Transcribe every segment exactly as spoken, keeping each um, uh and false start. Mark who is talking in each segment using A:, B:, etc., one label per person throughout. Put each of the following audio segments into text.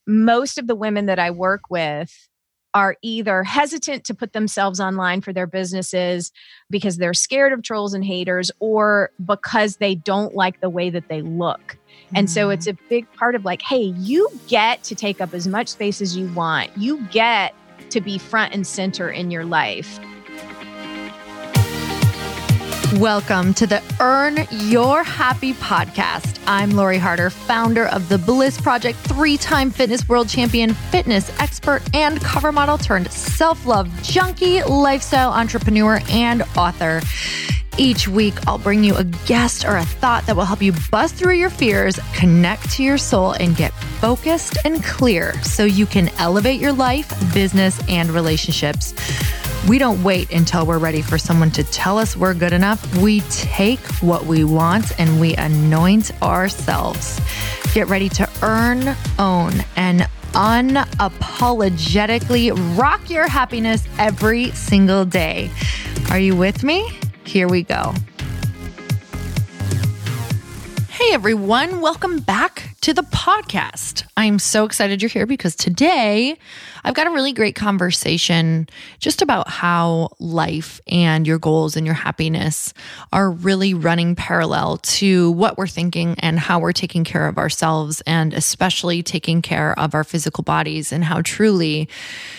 A: most of the women that I work with are either hesitant to put themselves online for their businesses because they're scared of trolls and haters, or because they don't like the way that they look. And so it's a big part of like, hey, you get to take up as much space as you want. You get to be front and center in your life.
B: Welcome to the Earn Your Happy podcast. I'm Lori Harder, founder of The Bliss Project, three-time fitness world champion, fitness expert, and cover model turned self-love junkie, lifestyle entrepreneur, and author. Each week, I'll bring you a guest or a thought that will help you bust through your fears, connect to your soul, and get focused and clear so you can elevate your life, business, and relationships. We don't wait until we're ready for someone to tell us we're good enough. We take what we want and we anoint ourselves. Get ready to earn, own, and unapologetically rock your happiness every single day. Are you with me? Here we go. Hey everyone, welcome back to the podcast. I'm so excited you're here because today I've got a really great conversation just about how life and your goals and your happiness are really running parallel to what we're thinking and how we're taking care of ourselves, and especially taking care of our physical bodies, and how truly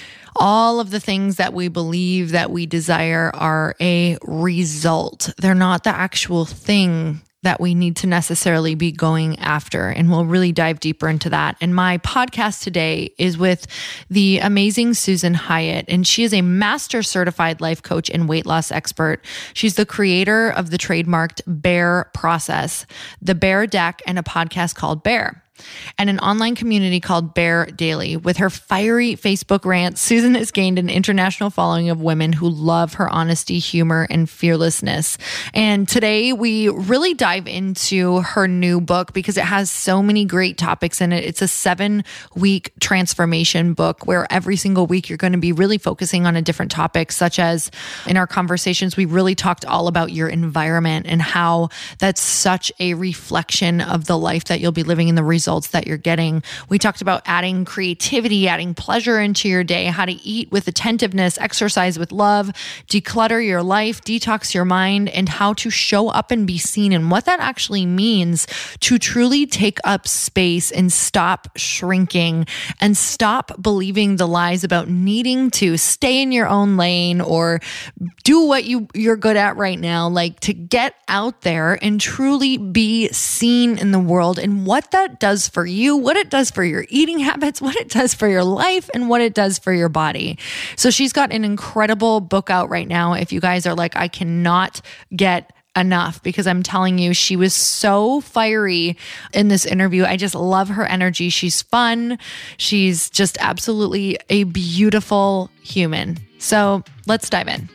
B: all of the things that we believe that we desire are a result. They're not the actual thing that we need to necessarily be going after. And we'll really dive deeper into that. And my podcast today is with the amazing Susan Hyatt, and she is a master certified life coach and weight loss expert. She's the creator of the trademarked Bear Process, the Bear Deck, and a podcast called Bear, and an online community called Bear Daily. With her fiery Facebook rants, Susan has gained an international following of women who love her honesty, humor, and fearlessness. And today we really dive into her new book because it has so many great topics in it. It's a seven-week transformation book where every single week you're going to be really focusing on a different topic, such as in our conversations, we really talked all about your environment and how that's such a reflection of the life that you'll be living in, the results that you're getting. We talked about adding creativity, adding pleasure into your day, how to eat with attentiveness, exercise with love, declutter your life, detox your mind, and how to show up and be seen, and what that actually means to truly take up space and stop shrinking and stop believing the lies about needing to stay in your own lane or do what you, you're good at right now, like to get out there and truly be seen in the world, and what that does for you, what it does for your eating habits, what it does for your life, and what it does for your body. So she's got an incredible book out right now. If you guys are like, I cannot get enough, because I'm telling you, she was so fiery in this interview. I just love her energy. She's fun. She's just absolutely a beautiful human. So let's dive in.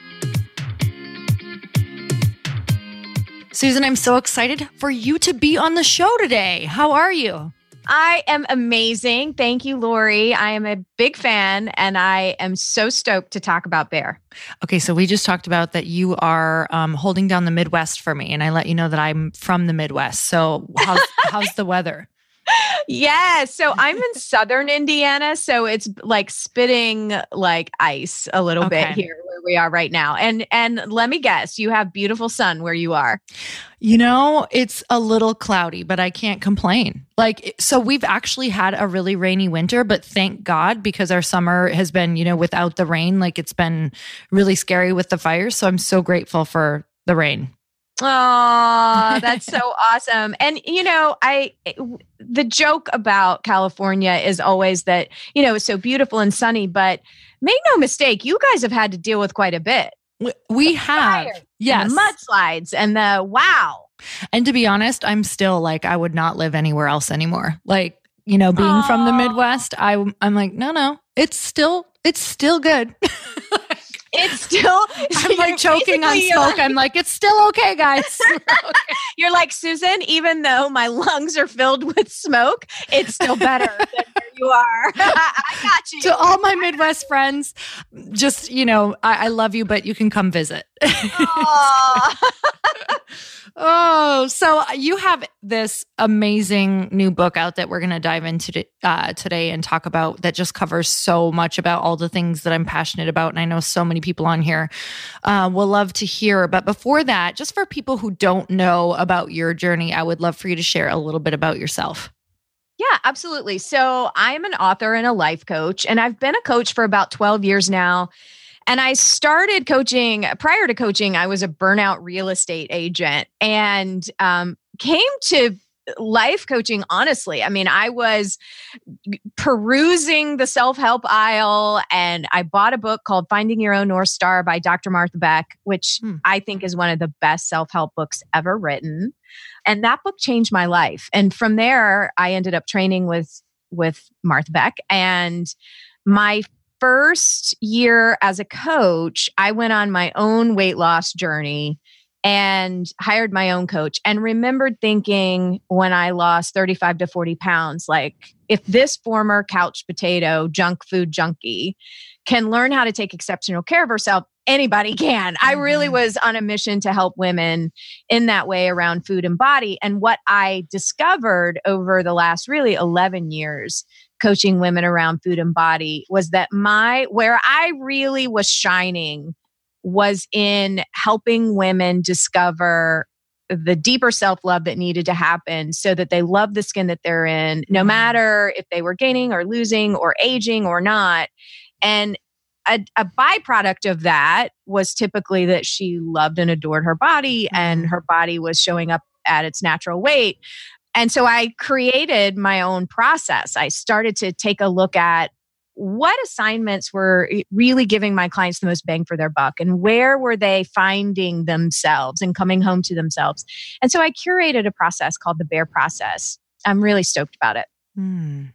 B: Susan, I'm so excited for you to be on the show today. How are you?
A: I am amazing. Thank you, Lori. I am a big fan, and I am so stoked to talk about Bear.
B: Okay, so we just talked about that you are um, holding down the Midwest for me, and I let you know that I'm from the Midwest. So how's, how's the weather?
A: Yeah, so I'm in southern Indiana, so it's like spitting like ice a little
B: Okay.
A: bit here where we are right now. And and let me guess, you have beautiful sun where you are.
B: You know, it's a little cloudy, but I can't complain. Like, so we've actually had a really rainy winter, but thank God, because our summer has been, you know, without the rain, like it's been really scary with the fires. So I'm so grateful for the rain.
A: Oh, that's so awesome. And, you know, I, the joke about California is always that, you know, it's so beautiful and sunny, but make no mistake, you guys have had to deal with quite a bit.
B: We, we have,
A: Fire,
B: yes.
A: And the mudslides and the wow.
B: And to be honest, I'm still like, I would not live anywhere else anymore. Like, you know, being
A: Aww.
B: from the Midwest, I, I'm like, no, no, it's still, it's still good.
A: It's still,
B: I'm like choking on smoke. Like, I'm like, it's still okay, guys. Okay.
A: You're like, Susan, even though my lungs are filled with smoke, it's still better than where you are. I got you.
B: To all my Midwest friends, just, you know, I, I love you, but you can come visit. Oh, so you have this amazing new book out that we're going to dive into uh, today and talk about that just covers so much about all the things that I'm passionate about. And I know so many people on here uh, will love to hear. But before that, just for people who don't know about your journey, I would love for you to share a little bit about yourself.
A: Yeah, absolutely. So I'm an author and a life coach, and I've been a coach for about twelve years now. And I started coaching, prior to coaching, I was a burnout real estate agent and um, came to life coaching, honestly. I mean, I was perusing the self-help aisle and I bought a book called Finding Your Own North Star by Doctor Martha Beck, which hmm. I think is one of the best self-help books ever written. And that book changed my life. And from there, I ended up training with, with Martha Beck. And my first year as a coach, I went on my own weight loss journey and hired my own coach and remembered thinking when I lost thirty-five to forty pounds, like if this former couch potato junk food junkie can learn how to take exceptional care of herself, anybody can. Mm-hmm. I really was on a mission to help women in that way around food and body. And what I discovered over the last really eleven years coaching women around food and body was that my, where I really was shining was in helping women discover the deeper self-love that needed to happen so that they love the skin that they're in, no matter if they were gaining or losing or aging or not. And a, a byproduct of that was typically that she loved and adored her body and her body was showing up at its natural weight. And so I created my own process. I started to take a look at what assignments were really giving my clients the most bang for their buck and where were they finding themselves and coming home to themselves. And so I curated a process called the Bear Process. I'm really stoked about it.
B: Hmm.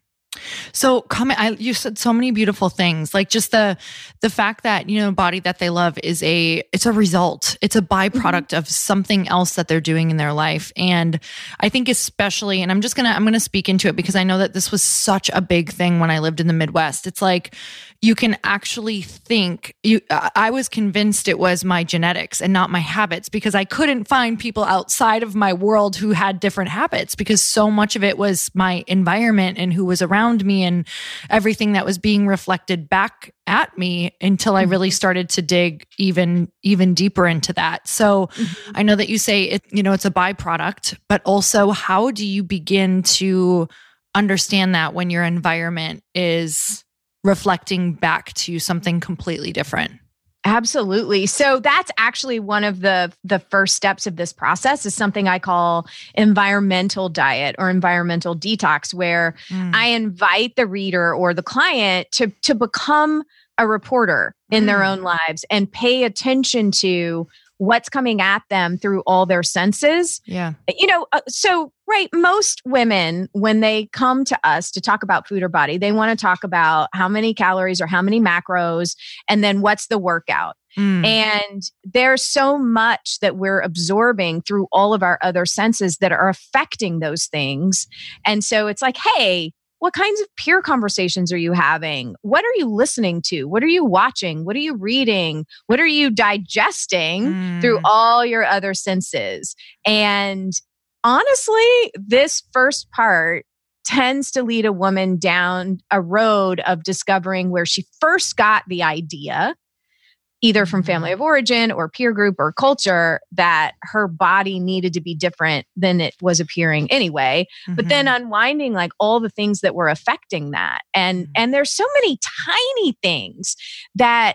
B: So comment, I, you said so many beautiful things, like just the, the fact that, you know, body that they love is a, it's a result. It's a byproduct mm-hmm. of something else that they're doing in their life. And I think especially, and I'm just going to, I'm going to speak into it because I know that this was such a big thing when I lived in the Midwest. It's like, you can actually think you, I was convinced it was my genetics and not my habits because I couldn't find people outside of my world who had different habits because so much of it was my environment and who was around me and everything that was being reflected back at me until I really started to dig even, even deeper into that. So mm-hmm. I know that you say it, you know, it's a byproduct, but also how do you begin to understand that when your environment is reflecting back to something completely different?
A: Absolutely. So that's actually one of the the first steps of this process is something I call environmental diet or environmental detox, where mm. I invite the reader or the client to to become a reporter in mm. their own lives and pay attention to what's coming at them through all their senses.
B: Yeah.
A: You know, uh, so, right, most women, when they come to us to talk about food or body, they want to talk about how many calories or how many macros, and then what's the workout. Mm. And there's so much that we're absorbing through all of our other senses that are affecting those things. And so it's like, hey, what kinds of peer conversations are you having? What are you listening to? What are you watching? What are you reading? What are you digesting mm. through all your other senses? And honestly, this first part tends to lead a woman down a road of discovering where she first got the idea, either from family of origin or peer group or culture, that her body needed to be different than it was appearing anyway. Mm-hmm. But then unwinding like all the things that were affecting that. And, mm-hmm. and there's so many tiny things that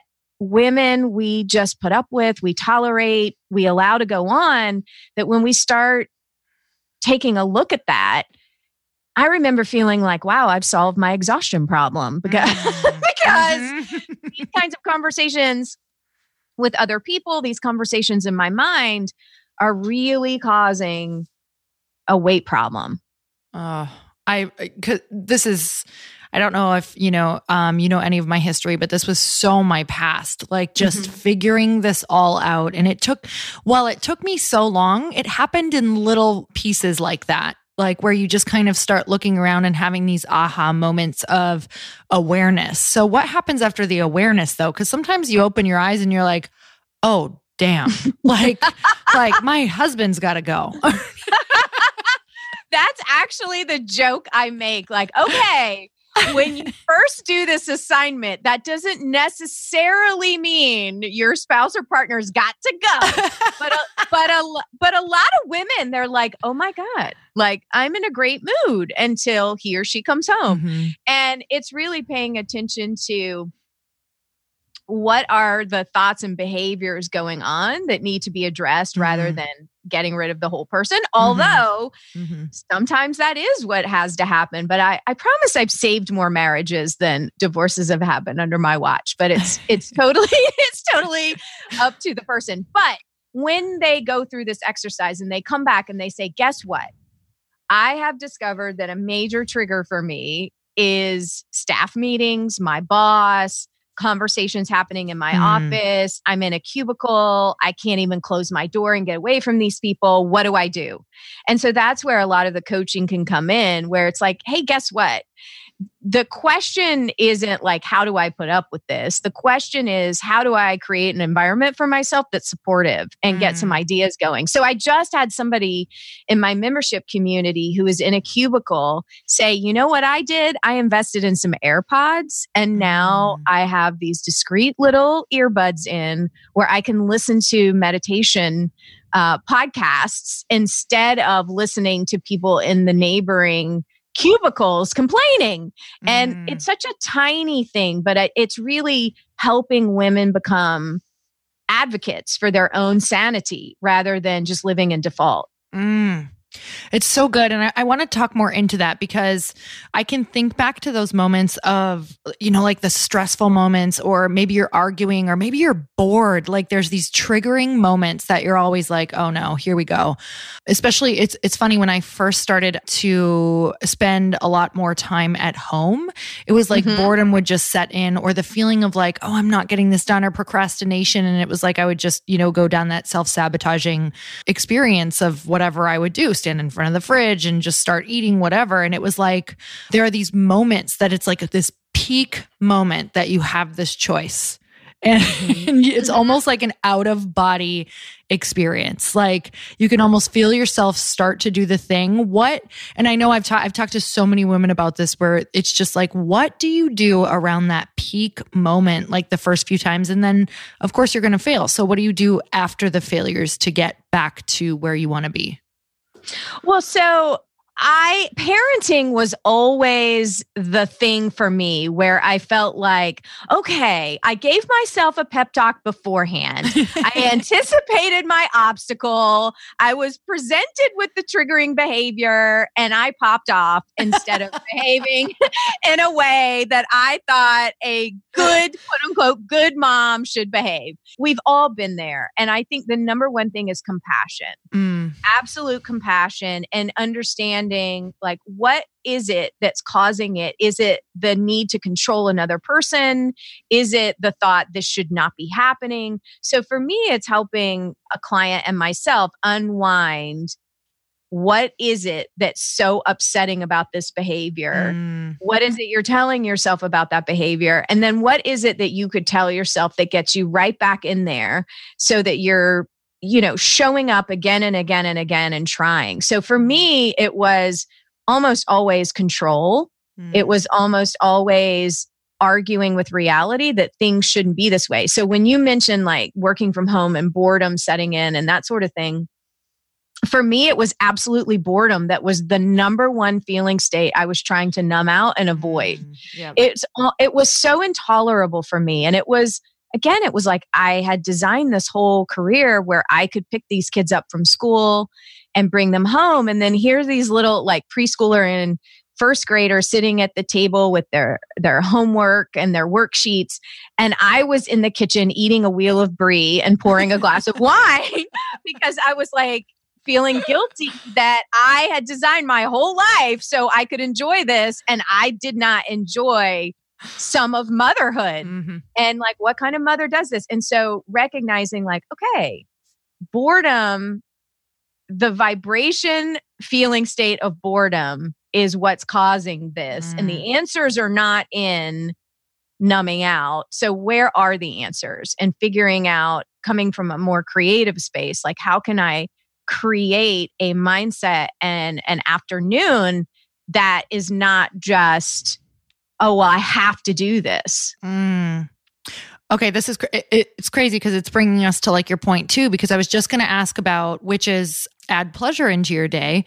A: women we just put up with, we tolerate, we allow to go on, that when we start taking a look at that, I remember feeling like, wow, I've solved my exhaustion problem because, mm-hmm. because mm-hmm. these kinds of conversations with other people, these conversations in my mind are really causing a weight problem.
B: Uh, I, cause this is, I don't know if, you know, um, you know, any of my history, but this was so my past, like just mm-hmm. figuring this all out. And it took, while it took me so long, it happened in little pieces like that. Like where you just kind of start looking around and having these aha moments of awareness. So what happens after the awareness though? Because sometimes you open your eyes and you're like, oh, damn, like, like my husband's got to go.
A: That's actually the joke I make. Like, okay, when you first do this assignment, that doesn't necessarily mean your spouse or partner's got to go. But a, but a, but a lot of women, they're like, oh my God, like I'm in a great mood until he or she comes home. Mm-hmm. And it's really paying attention to what are the thoughts and behaviors going on that need to be addressed, mm-hmm. rather than getting rid of the whole person. Although mm-hmm. sometimes that is what has to happen. But I, I promise I've saved more marriages than divorces have happened under my watch. But it's it's totally it's totally up to the person. But when they go through this exercise and they come back and they say, guess what? I have discovered that a major trigger for me is staff meetings, my boss, conversations happening in my mm. office. I'm in a cubicle. I can't even close my door and get away from these people. What do I do? And so that's where a lot of the coaching can come in, where it's like, hey, guess what? The question isn't like, how do I put up with this? The question is, how do I create an environment for myself that's supportive and mm. get some ideas going? So I just had somebody in my membership community who is in a cubicle say, you know what I did? I invested in some AirPods, and now mm. I have these discreet little earbuds in where I can listen to meditation uh, podcasts instead of listening to people in the neighboring cubicles complaining. And mm. it's such a tiny thing, but it's really helping women become advocates for their own sanity rather than just living in default.
B: Mm. It's so good. And I, I want to talk more into that, because I can think back to those moments of, you know, like the stressful moments, or maybe you're arguing, or maybe you're bored. Like there's these triggering moments that you're always like, oh no, here we go. Especially it's, it's funny, when I first started to spend a lot more time at home, it was like mm-hmm. boredom would just set in, or the feeling of like, oh, I'm not getting this done, or procrastination. And it was like, I would just, you know, go down that self-sabotaging experience of whatever I would do. Stand in front of the fridge and just start eating whatever. And it was like, there are these moments that it's like this peak moment that you have this choice. And it's almost like an out of body experience. Like you can almost feel yourself start to do the thing. What, and I know I've, ta- I've talked to so many women about this, where it's just like, what do you do around that peak moment, like the first few times? And then of course you're going to fail. So what do you do after the failures to get back to where you want to be?
A: Well, so I, parenting was always the thing for me, where I felt like, okay, I gave myself a pep talk beforehand. I anticipated my obstacle. I was presented with the triggering behavior, and I popped off instead of behaving in a way that I thought a good, quote unquote, good mom should behave. We've all been there. And I think the number one thing is compassion, mm. absolute compassion, and understanding like, what is it that's causing it? Is it the need to control another person? Is it the thought this should not be happening? So for me, it's helping a client and myself unwind. What is it that's so upsetting about this behavior? Mm. What is it you're telling yourself about that behavior? And then what is it that you could tell yourself that gets you right back in there, so that you're, you know, showing up again and again and again and trying. So for me, it was almost always control. Mm. It was almost always arguing with reality that things shouldn't be this way. So when you mention like working from home and boredom setting in and that sort of thing, for me, it was absolutely boredom that was the number one feeling state I was trying to numb out and avoid. Mm. Yeah. It's, it was so intolerable for me. And it was, Again, it was like I had designed this whole career where I could pick these kids up from school and bring them home. And then here's these little like preschooler and first grader sitting at the table with their, their homework and their worksheets. And I was in the kitchen eating a wheel of brie and pouring a glass of wine because I was like feeling guilty that I had designed my whole life so I could enjoy this. And I did not enjoy some of motherhood. Mm-hmm. And like, what kind of mother does this? And so recognizing like, okay, boredom, the vibration feeling state of boredom is what's causing this. Mm. And the answers are not in numbing out. So where are the answers? And figuring out coming from a more creative space. Like, how can I create a mindset and an afternoon that is not just, oh, well, I have to do this.
B: Mm. Okay, this is, it, it's crazy because it's bringing us to like your point too, because I was just going to ask about, which is add pleasure into your day.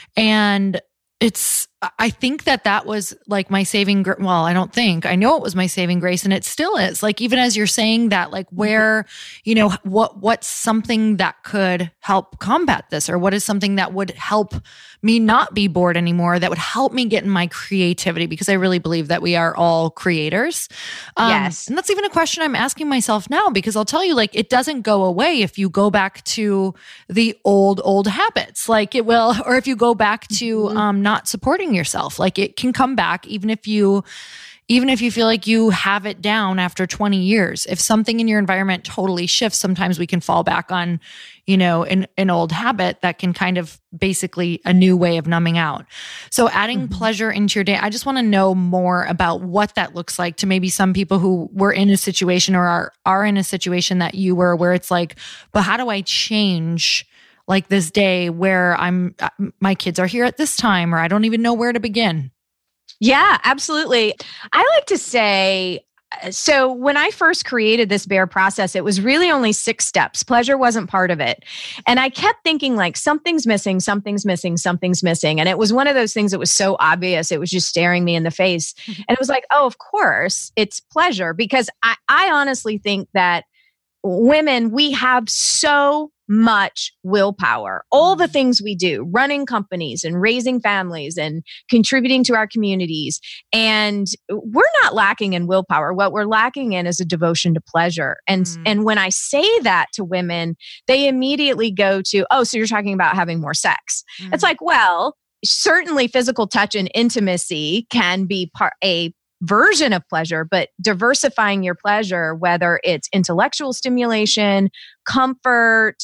B: And it's, I think that that was like my saving, gr- well, I don't think, I know it was my saving grace, and it still is. Like, even as you're saying that, like where, you know, what, what's something that could help combat this, or what is something that would help me not be bored anymore, that would help me get in my creativity, because I really believe that we are all creators. Um,
A: Yes.
B: And that's even a question I'm asking myself now, because I'll tell you, like, it doesn't go away if you go back to the old, old habits, like it will, or if you go back to
A: Mhm.
B: um, not supporting yourself, like it can come back, even if you, even if you feel like you have it down after twenty years. If something in your environment totally shifts, sometimes we can fall back on, you know, an, an old habit that can kind of basically a new way of numbing out. So adding
A: Mhm.
B: pleasure into your day, I just want to know more about what that looks like to maybe some people who were in a situation or are, are in a situation that you were, where it's like, but how do I change like this day where I'm, my kids are here at this time, or I don't even know where to begin?
A: Yeah, absolutely. I like to say, so when I first created this bear process, it was really only six steps. Pleasure wasn't part of it. And I kept thinking like, something's missing, something's missing, something's missing. And it was one of those things that was so obvious. It was just staring me in the face. And it was like, oh, of course, it's pleasure. Because I, I honestly think that women, we have so much willpower. All the things we do, running companies and raising families and contributing to our communities. And we're not lacking in willpower. What we're lacking in is a devotion to pleasure. And,
B: Mm.
A: and when I say that to women, they immediately go to, oh, so you're talking about having more sex.
B: Mm.
A: It's like, well, certainly physical touch and intimacy can be part a version of pleasure, but diversifying your pleasure, whether it's intellectual stimulation, comfort,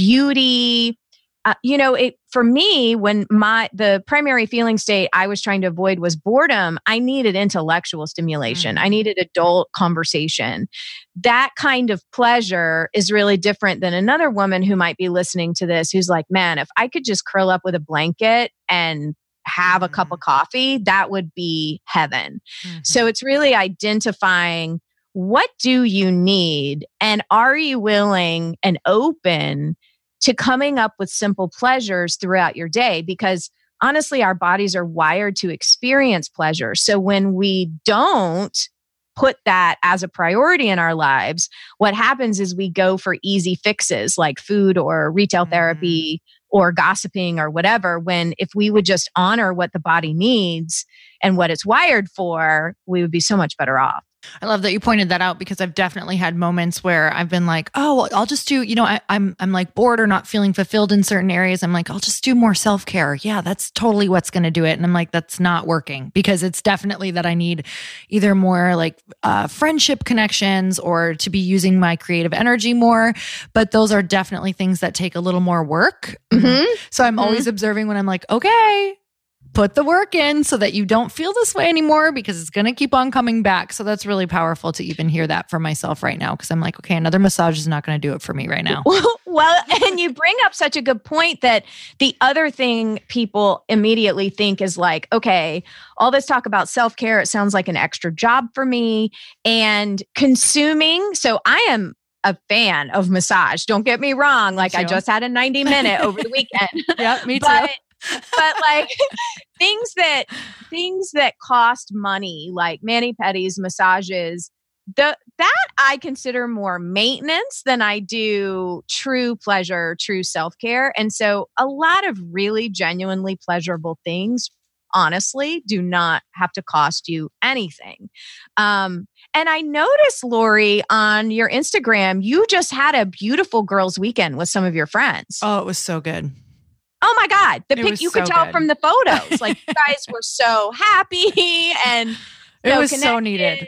A: beauty, uh, you know, it for me, when my the primary feeling state I was trying to avoid was boredom, I needed intellectual stimulation.
B: Mm.
A: I needed adult conversation. That kind of pleasure is really different than another woman who might be listening to this, who's like, man, if I could just curl up with a blanket and have a cup of coffee, that would be heaven.
B: Mm-hmm.
A: So it's really identifying, what do you need? And are you willing and open to coming up with simple pleasures throughout your day? Because honestly, our bodies are wired to experience pleasure. So when we don't put that as a priority in our lives, what happens is we go for easy fixes like food or retail
B: Mm.
A: therapy or gossiping or whatever, when if we would just honor what the body needs and what it's wired for, we would be so much better off.
B: I love that you pointed that out, because I've definitely had moments where I've been like, oh, well, I'll just do, you know, I, I'm I'm like bored or not feeling fulfilled in certain areas. I'm like, I'll just do more self-care. Yeah, that's totally what's going to do it. And I'm like, that's not working, because it's definitely that I need either more like uh, friendship connections or to be using my creative energy more. But those are definitely things that take a little more work.
A: Mm-hmm.
B: So I'm
A: Mhm.
B: always observing when I'm like, okay, put the work in so that you don't feel this way anymore, because it's going to keep on coming back. So that's really powerful to even hear that from myself right now, because I'm like, okay, another massage is not going to do it for me right now.
A: Well, and you bring up such a good point that the other thing people immediately think is like, okay, all this talk about self-care, it sounds like an extra job for me, and consuming. So I am a fan of massage. Don't get me wrong. Like, I
B: too.
A: just had a ninety minute over the weekend.
B: Yeah, me too.
A: But, but like things that things that cost money, like mani-pedis, massages, the that I consider more maintenance than I do true pleasure, true self-care. And so a lot of really genuinely pleasurable things, honestly, do not have to cost you anything. Um, and I noticed, Lori, on your Instagram, you just had a beautiful girls' weekend with some of your friends.
B: Oh, it was so good.
A: Oh my God. The
B: It
A: pic,
B: was
A: you could
B: so
A: tell
B: good.
A: from the photos. Like, you guys were so happy and
B: It
A: so
B: was so
A: connected.
B: needed.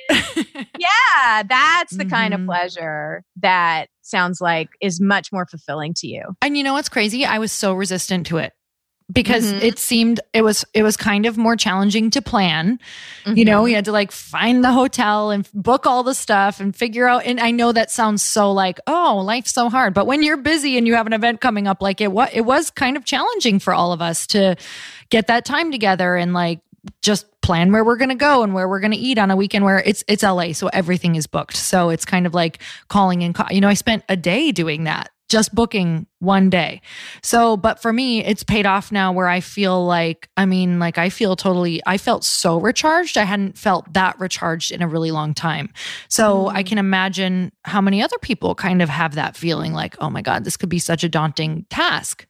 A: Yeah, that's the kind of
B: Mhm.
A: pleasure that sounds like is much more fulfilling to you.
B: And you know what's crazy? I was so resistant to it. because mm-hmm. it seemed it was it was kind of more challenging to plan. Mm-hmm. You know, we had to like find the hotel and book all the stuff and figure out. And I know that sounds so like, oh, life's so hard. But when you're busy and you have an event coming up, like it was, it was kind of challenging for all of us to get that time together and like just plan where we're going to go and where we're going to eat on a weekend where it's it's L A, so everything is booked. So it's kind of like calling and call, you know, I spent a day doing that, just booking one day. So, but for me, it's paid off now where I feel like, I mean, like I feel totally, I felt so recharged. I hadn't felt that recharged in a really long time. So mm. I can imagine how many other people kind of have that feeling like, oh my God, this could be such a daunting task.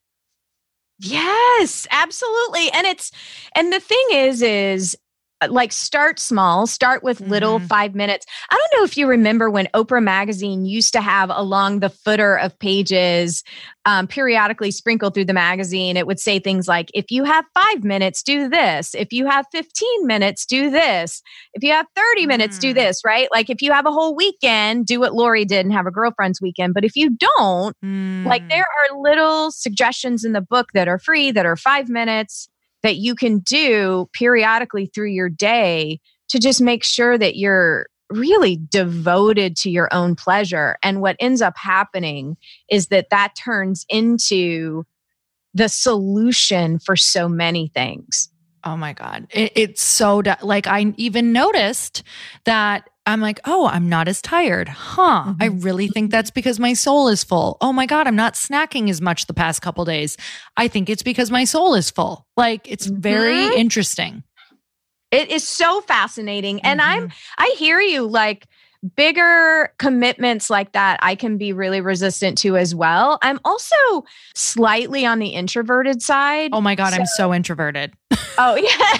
A: Yes, absolutely. And it's, and the thing is, is like start small, start with little mm-hmm. five minutes. I don't know if you remember when Oprah Magazine used to have along the footer of pages, um, periodically sprinkled through the magazine, it would say things like, if you have five minutes, do this. If you have fifteen minutes, do this. If you have thirty mm. minutes, do this, right? Like if you have a whole weekend, do what Lori did and have a girlfriend's weekend. But if you don't, mm. like there are little suggestions in the book that are free, that are five minutes, that you can do periodically through your day to just make sure that you're really devoted to your own pleasure. And what ends up happening is that that turns into the solution for so many things.
B: Oh my God. It, it's so, like I even noticed that I'm like, oh, I'm not as tired. Huh. Mm-hmm. I really think that's because my soul is full. Oh my God, I'm not snacking as much the past couple days. I think it's because my soul is full. Like it's very mm-hmm. interesting.
A: It is so fascinating. And mm-hmm. I'm, I hear you, like bigger commitments like that, I can be really resistant to as well. I'm also slightly on the introverted side.
B: Oh my God, so, I'm so introverted.
A: Oh yeah.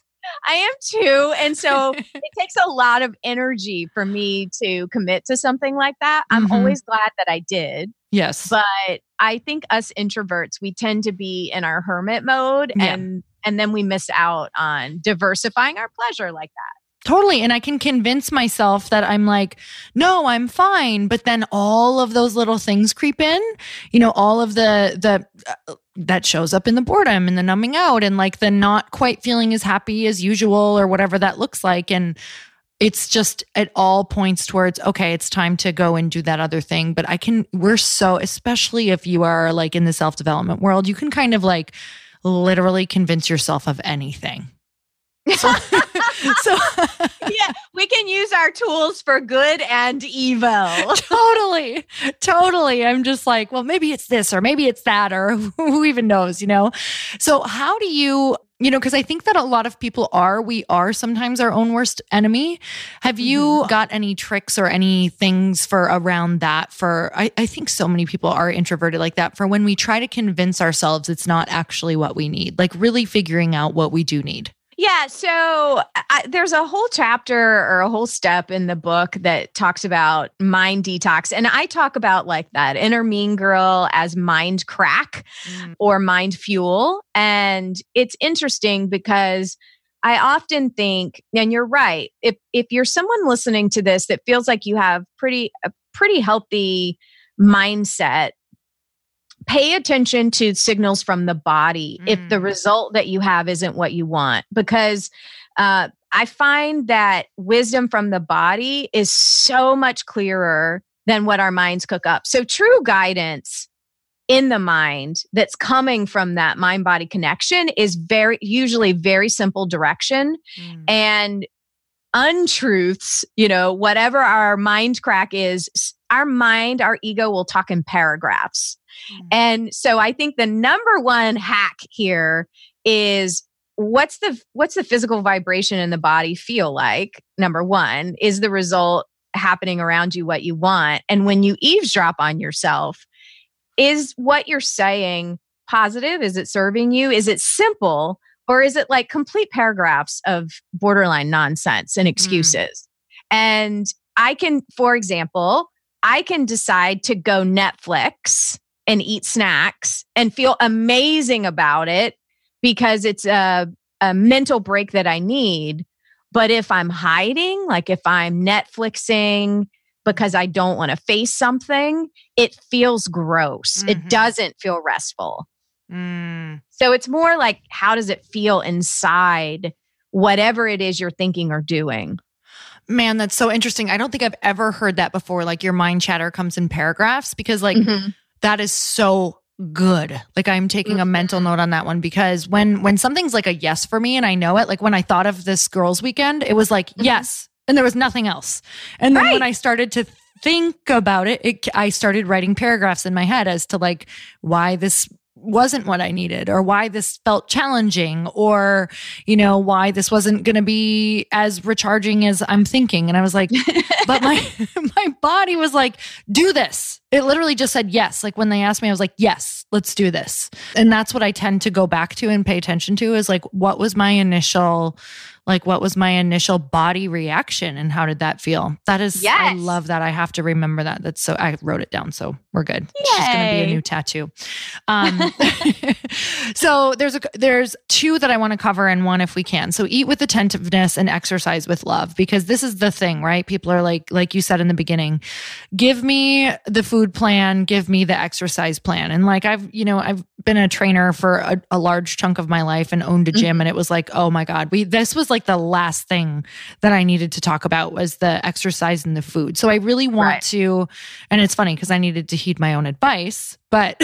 A: I am too. And so it takes a lot of energy for me to commit to something like that. I'm mm-hmm. always glad that I did.
B: Yes.
A: But I think us introverts, we tend to be in our hermit mode yeah. and and then we miss out on diversifying our pleasure like that.
B: Totally. And I can convince myself that I'm like, no, I'm fine. But then all of those little things creep in, you know, all of the, the, uh, that shows up in the boredom and the numbing out and like the not quite feeling as happy as usual or whatever that looks like. And it's just, it all points towards, okay, it's time to go and do that other thing. But I can, we're so, especially if you are like in the self-development world, you can kind of like literally convince yourself of anything. So, so
A: yeah, we can use our tools for good and evil.
B: Totally. Totally. I'm just like, well, maybe it's this or maybe it's that or who even knows, you know? So how do you, you know, because I think that a lot of people are, we are sometimes our own worst enemy. Have you mm-hmm. got any tricks or any things for around that for, I, I think so many people are introverted like that for when we try to convince ourselves it's not actually what we need, like really figuring out what we do need.
A: Yeah. So I, there's a whole chapter or a whole step in the book that talks about mind detox. And I talk about like that inner mean girl as mind crack mm. or mind fuel. And it's interesting because I often think, and you're right, if if you're someone listening to this that feels like you have pretty a pretty healthy mindset, pay attention to signals from the body mm. if the result that you have isn't what you want. Because uh, I find that wisdom from the body is so much clearer than what our minds cook up. So true guidance in the mind that's coming from that mind-body connection is very usually very simple direction. Mm. And untruths, you know, whatever our mind crack is, our mind, our ego will talk in paragraphs. Mm. And so I think the number one hack here is what's the what's the physical vibration in the body feel like? Number one, is the result happening around you what you want? And when you eavesdrop on yourself, is what you're saying positive? Is it serving you? Is it simple? Or is it like complete paragraphs of borderline nonsense and excuses? Mm. And I can, for example, I can decide to go Netflix and eat snacks and feel amazing about it because it's a, a mental break that I need. But if I'm hiding, like if I'm Netflixing because I don't want to face something, it feels gross. Mm-hmm. It doesn't feel restful.
B: Mm.
A: So it's more like, how does it feel inside whatever it is you're thinking or doing?
B: Man, that's so interesting. I don't think I've ever heard that before. Like your mind chatter comes in paragraphs because like
A: Mm-hmm.
B: that is so good. Like I'm taking
A: Mm-hmm.
B: a mental note on that one because when when something's like a yes for me and I know it, like when I thought of this girls' weekend, it was like,
A: Mm-hmm.
B: yes. And there was nothing else. And then
A: Right.
B: when I started to think about it, it, I started writing paragraphs in my head as to like why this wasn't what I needed or why this felt challenging or, you know, why this wasn't going to be as recharging as I'm thinking. And I was like, but my, my body was like, do this. It literally just said yes. Like when they asked me, I was like, yes, let's do this. And that's what I tend to go back to and pay attention to is like, what was my initial, like, what was my initial body reaction and how did that feel? That is,
A: Yes.
B: I love that. I have to remember that. That's so, I wrote it down. So we're good. It's just going to be a
A: Yay.
B: new tattoo. Um, so there's a, there's two that I want to cover and one if we can. So eat with attentiveness and exercise with love, because this is the thing, right? People are like, like you said in the beginning, give me the food plan, give me the exercise plan. And like, I've, you know, I've been a trainer for a, a large chunk of my life and owned a gym.
A: Mm-hmm.
B: And it was like, oh my God, we, this was like the last thing that I needed to talk about was the exercise and the food. So I really want
A: Right.
B: to, and it's funny because I needed to heed my own advice, but,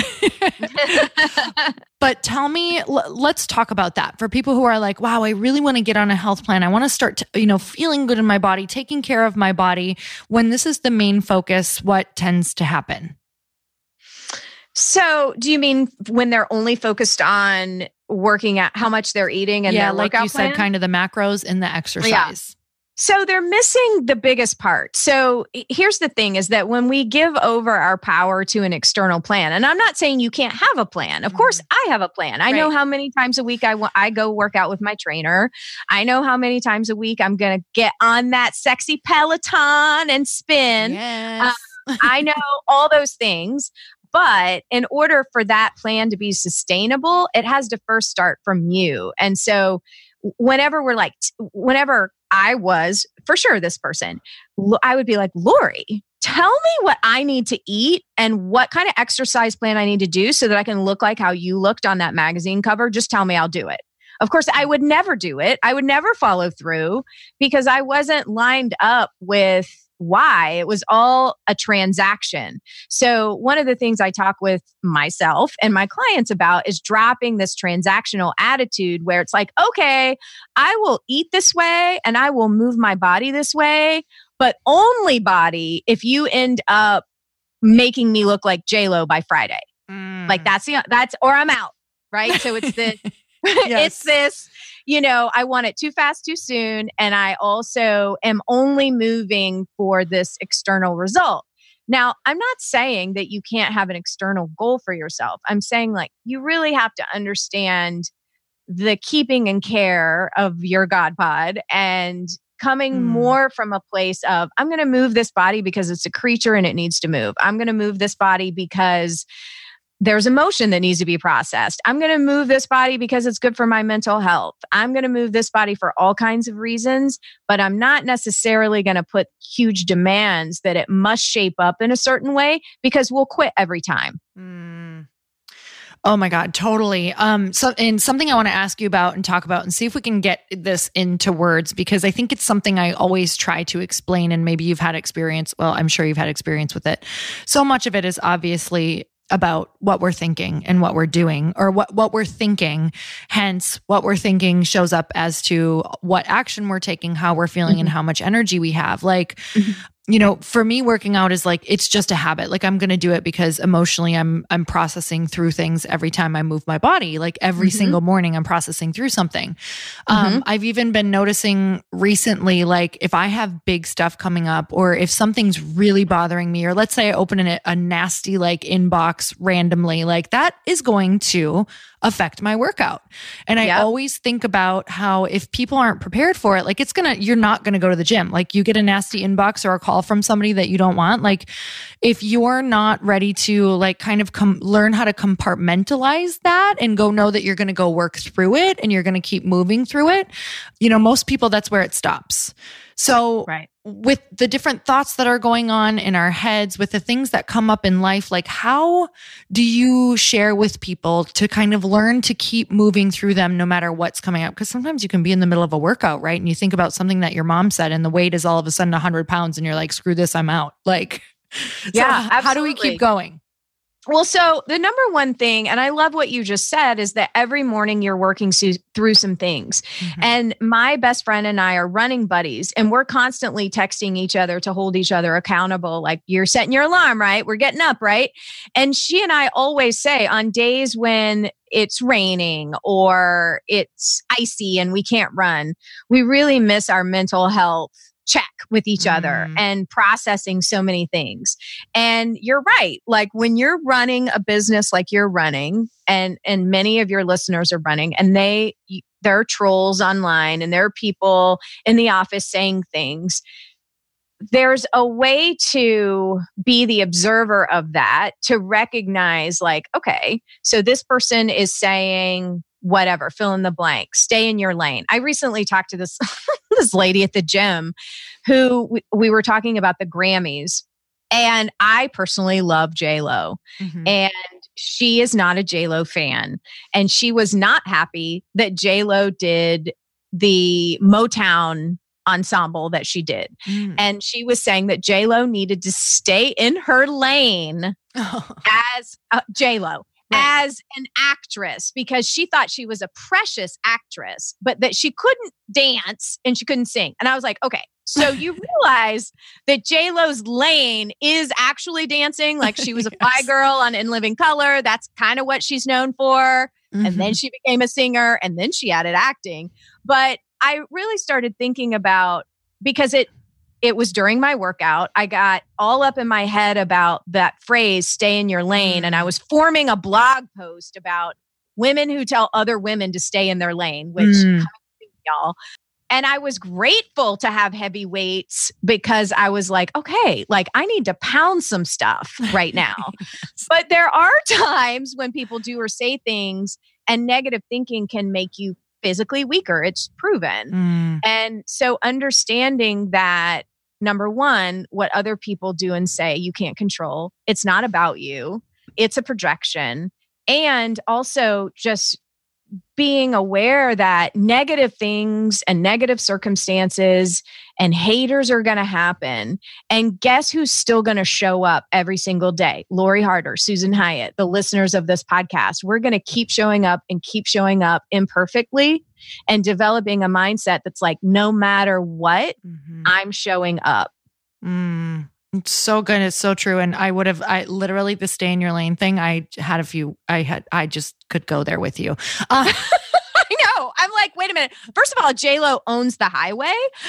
B: but tell me, l- let's talk about that for people who are like, wow, I really want to get on a health plan. I want to start, to, you know, feeling good in my body, taking care of my body. When this is the main focus, what tends to happen?
A: So do you mean when they're only focused on working out how much they're eating and
B: yeah,
A: their
B: like
A: workout
B: you
A: plan?
B: said, kind of the macros and the exercise.
A: So they're missing the biggest part. So here's the thing is that when we give over our power to an external plan, and I'm not saying you can't have a plan. Of
B: Mhm.
A: course, I have a plan. I know
B: Right.
A: how many times a week I, wa- I go work out with my trainer. I know how many times a week I'm going to get on that sexy Peloton and spin.
B: Yes.
A: I know all those things. But in order for that plan to be sustainable, it has to first start from you. And so whenever we're like, whenever I was for sure this person, I would be like, Lori, tell me what I need to eat and what kind of exercise plan I need to do so that I can look like how you looked on that magazine cover. Just tell me, I'll do it. Of course, I would never do it. I would never follow through because I wasn't lined up with why. It was all a transaction. So one of the things I talk with myself and my clients about is dropping this transactional attitude where it's like, okay, I will eat this way and I will move my body this way, but only body if you end up making me look like J-Lo by Friday.
B: Mm.
A: Like that's the, that's, or I'm out, right? So it's the,
B: Yes.
A: it's this, you know, I want it too fast, too soon. And I also am only moving for this external result. Now, I'm not saying that you can't have an external goal for yourself. I'm saying like you really have to understand the keeping and care of your God pod and coming
B: Mm.
A: more from a place of, I'm going to move this body because it's a creature and it needs to move. I'm going to move this body because there's emotion that needs to be processed. I'm going to move this body because it's good for my mental health. I'm going to move this body for all kinds of reasons, but I'm not necessarily going to put huge demands that it must shape up in a certain way because we'll quit every time.
B: Mm. Oh my God, totally. Um, so, and something I want to ask you about and talk about and see if we can get this into words, because I think it's something I always try to explain, and maybe you've had experience. Well, I'm sure you've had experience with it. So much of it is obviously about what we're thinking and what we're doing, or what, what we're thinking. Hence, what we're thinking shows up as to what action we're taking, how we're feeling, mm-hmm. and how much energy we have. Like, mm-hmm. you know, for me, working out is like, it's just a habit. Like I'm going to do it because emotionally I'm, I'm processing through things every time I move my body. Like every mm-hmm. single morning I'm processing through something. Um, mm-hmm. I've even been noticing recently, like if I have big stuff coming up, or if something's really bothering me, or let's say I open a, a nasty like inbox randomly, like that is going to affect my workout. And I yep. always think about how if people aren't prepared for it, like it's going to, you're not going to go to the gym. Like you get a nasty inbox or a call from somebody that you don't want. Like if you're not ready to like kind of com- learn how to compartmentalize that and go know that you're going to go work through it and you're going to keep moving through it, you know, most people, that's where it stops. So
A: right.
B: with the different thoughts that are going on in our heads, with the things that come up in life, like how do you share with people to kind of learn to keep moving through them no matter what's coming up? Because sometimes you can be in the middle of a workout, right? And you think about something that your mom said and the weight is all of a sudden one hundred pounds and you're like, screw this, I'm out. Like,
A: yeah,
B: so how do we keep going?
A: Well, so the number one thing, and I love what you just said, is that every morning you're working su- through some things. Mm-hmm. And my best friend and I are running buddies, and we're constantly texting each other to hold each other accountable. Like, you're setting your alarm, right? We're getting up, right? And she and I always say on days when it's raining or it's icy and we can't run, we really miss our mental health check with each mm. other and processing so many things. And you're right. Like when you're running a business like you're running, and and many of your listeners are running, and they there are trolls online and there are people in the office saying things. There's a way to be the observer of that, to recognize like, okay, so this person is saying whatever, fill in the blank, stay in your lane. I recently talked to this, this lady at the gym who we, we were talking about the Grammys, and I personally love J-Lo, mm-hmm. and she is not a J-Lo fan. And she was not happy that J-Lo did the Motown ensemble that she did. Mm. And she was saying that J-Lo needed to stay in her lane oh. as uh, J-Lo. Right. As an actress, because she thought she was a precious actress, but that she couldn't dance and she couldn't sing. And I was like, okay, so you realize that J-Lo's lane is actually dancing. Like she was a fly yes. girl on In Living Color. That's kind of what she's known for. Mm-hmm. And then she became a singer, and then she added acting. But I really started thinking about, because it It was during my workout. I got all up in my head about that phrase, stay in your lane. And I was forming a blog post about women who tell other women to stay in their lane, which, mm. y'all. And I was grateful to have heavy weights, because I was like, okay, like I need to pound some stuff right now. yes. But there are times when people do or say things, and negative thinking can make you physically weaker. It's proven. Mm. And so understanding that, number one, what other people do and say you can't control. It's not about you. It's a projection. And also just being aware that negative things and negative circumstances and haters are going to happen. And guess who's still going to show up every single day? Lori Harder, Susan Hyatt, the listeners of this podcast. We're going to keep showing up and keep showing up imperfectly, and developing a mindset that's like, no matter what, mm-hmm. I'm showing up.
B: Mm. It's so good. It's so true. And I would have, I literally, the stay in your lane thing, I had a few, I had, I just could go there with you. Uh,
A: I know. I'm like, wait a minute. First of all, J-Lo owns the highway.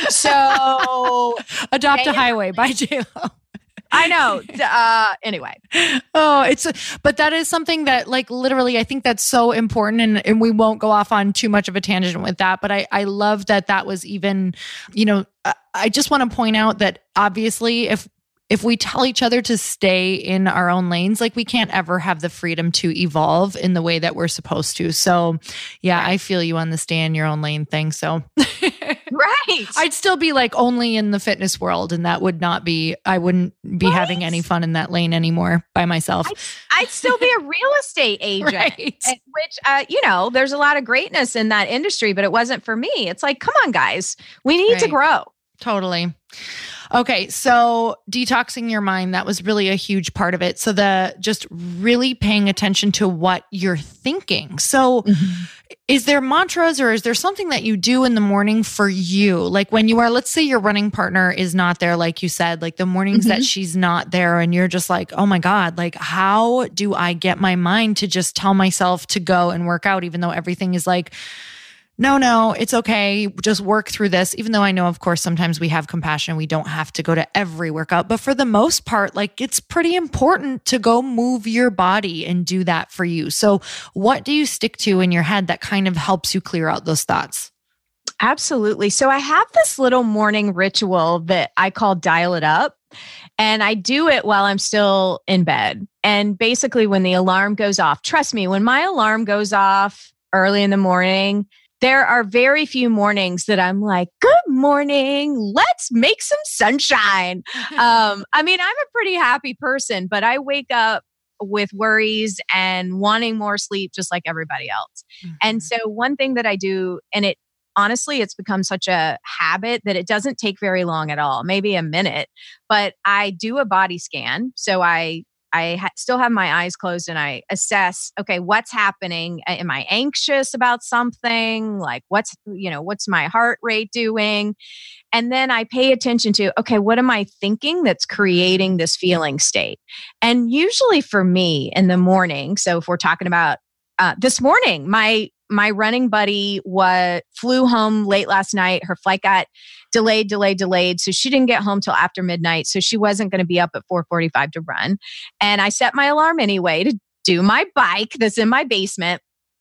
A: So
B: adopt a highway by J-Lo.
A: I know. Uh, anyway.
B: Oh, it's, but that is something that like literally, I think that's so important, and, and we won't go off on too much of a tangent with that. But I, I love that that was even, you know, I just want to point out that obviously if, if we tell each other to stay in our own lanes, like we can't ever have the freedom to evolve in the way that we're supposed to. So yeah, I feel you on the stay in your own lane thing. So
A: right.
B: I'd still be like only in the fitness world, and that would not be, I wouldn't be right. having any fun in that lane anymore by myself.
A: I'd, I'd still be a real estate agent,
B: right.
A: which, uh, you know, there's a lot of greatness in that industry, but it wasn't for me. It's like, come on, guys, we need right. to grow.
B: Totally. Okay. So detoxing your mind, that was really a huge part of it. So the just really paying attention to what you're thinking. So mm-hmm. is there mantras, or is there something that you do in the morning for you? Like when you are, let's say your running partner is not there, like you said, like the mornings mm-hmm. that she's not there, and you're just like, oh my God, like how do I get my mind to just tell myself to go and work out, even though everything is like, no, no, it's okay. Just work through this. Even though I know, of course, sometimes we have compassion. We don't have to go to every workout. But for the most part, like it's pretty important to go move your body and do that for you. So what do you stick to in your head that kind of helps you clear out those thoughts?
A: Absolutely. So I have this little morning ritual that I call Dial It Up. And I do it while I'm still in bed. And basically when the alarm goes off, trust me, when my alarm goes off early in the morning, there are very few mornings that I'm like, good morning, let's make some sunshine. um, I mean, I'm a pretty happy person, but I wake up with worries and wanting more sleep just like everybody else. Mm-hmm. And so one thing that I do, and it honestly, it's become such a habit that it doesn't take very long at all, maybe a minute, but I do a body scan. So I I ha- still have my eyes closed and I assess, okay, what's happening? Am I anxious about something? Like what's, you know, what's my heart rate doing? And then I pay attention to, okay, what am I thinking that's creating this feeling state? And usually for me in the morning, so if we're talking about uh, this morning, my my running buddy was flew home late last night. Her flight got delayed, delayed, delayed. So she didn't get home till after midnight. So she wasn't going to be up at four forty-five to run. And I set my alarm anyway to do my bike that's in my basement.